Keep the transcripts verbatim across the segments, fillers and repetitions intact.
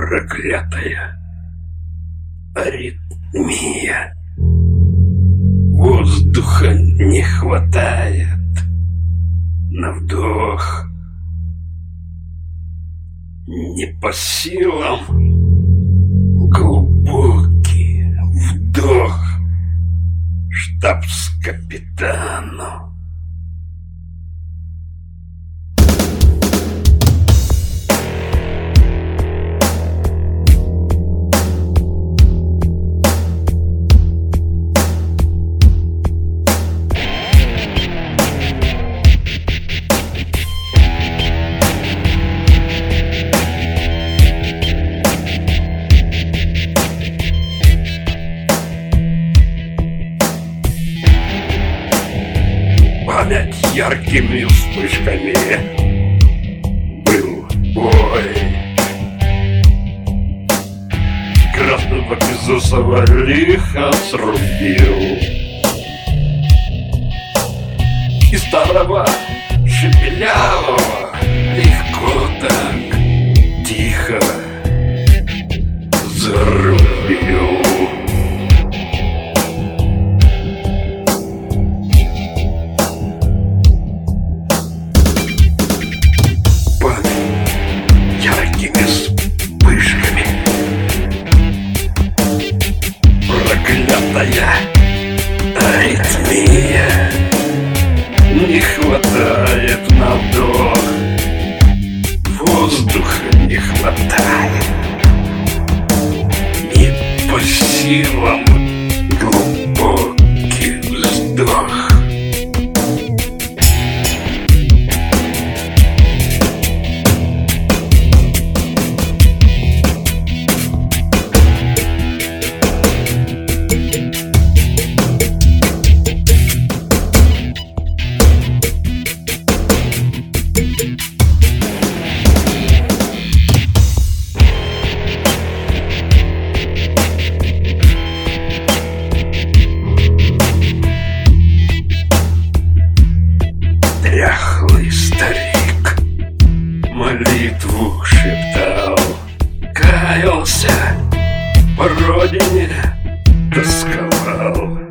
Проклятая аритмия. Воздуха не хватает на вдох. Не по силам глубокий вдох штабс-капитану. Память яркими вспышками. Был бой. Красного Безусова лихо срубил. И старого Шепелявого легко так, тихо зарубил. Проклятая аритмия. Не хватает на вдох. Воздуха не хватает. Не по силам глубокий вздох. Дряхлый старик молитву шептал, каялся, по родине тосковал,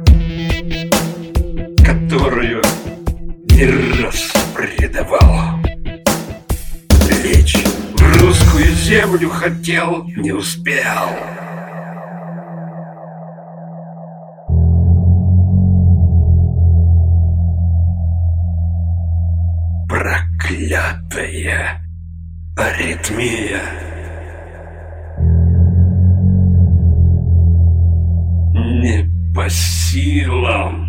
которую не раз предавал. Лечь в русскую землю хотел, не успел. Проклятая аритмия. Не по силам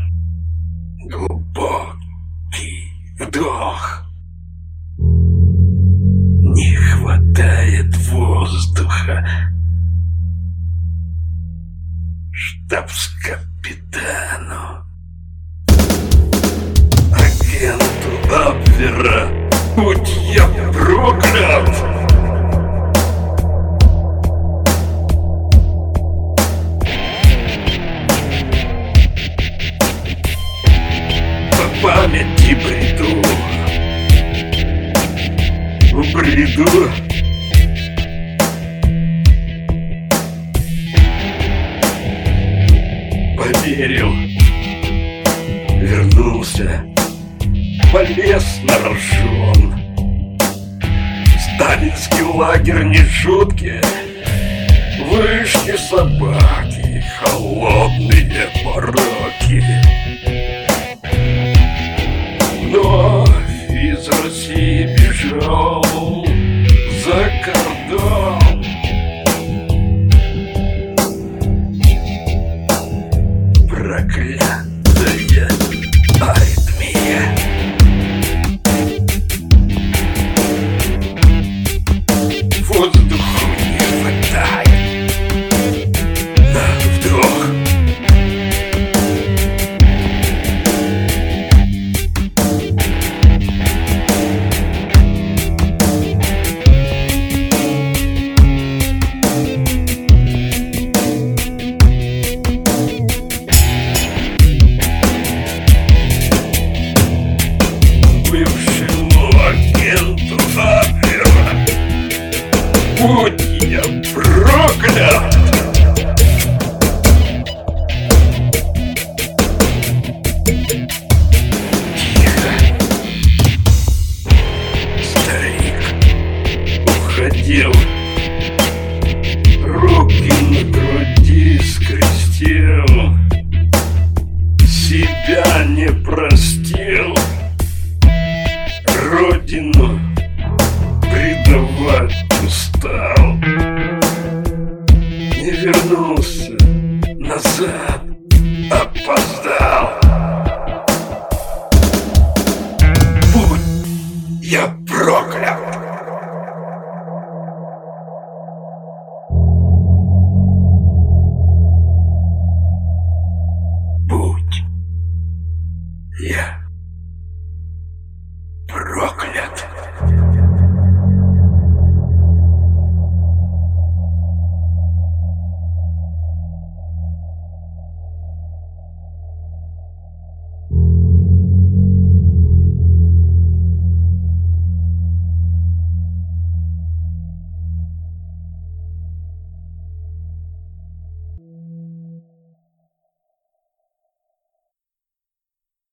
глубокий вдох. Не хватает воздуха штабс-капитану. Агенту Абвера, будь я проклят! По памяти бреду, в бреду. Поверил, вернулся, полез на рожон. Сталинский лагерь не шутки, вышли собаки, холодные пороки. Вновь из России бежал за кордон. Проклятая аритмия. Воздуху не хватает на вдох. не простил, родину предавать устал, не вернулся назад, опоздал. Будь я проклят!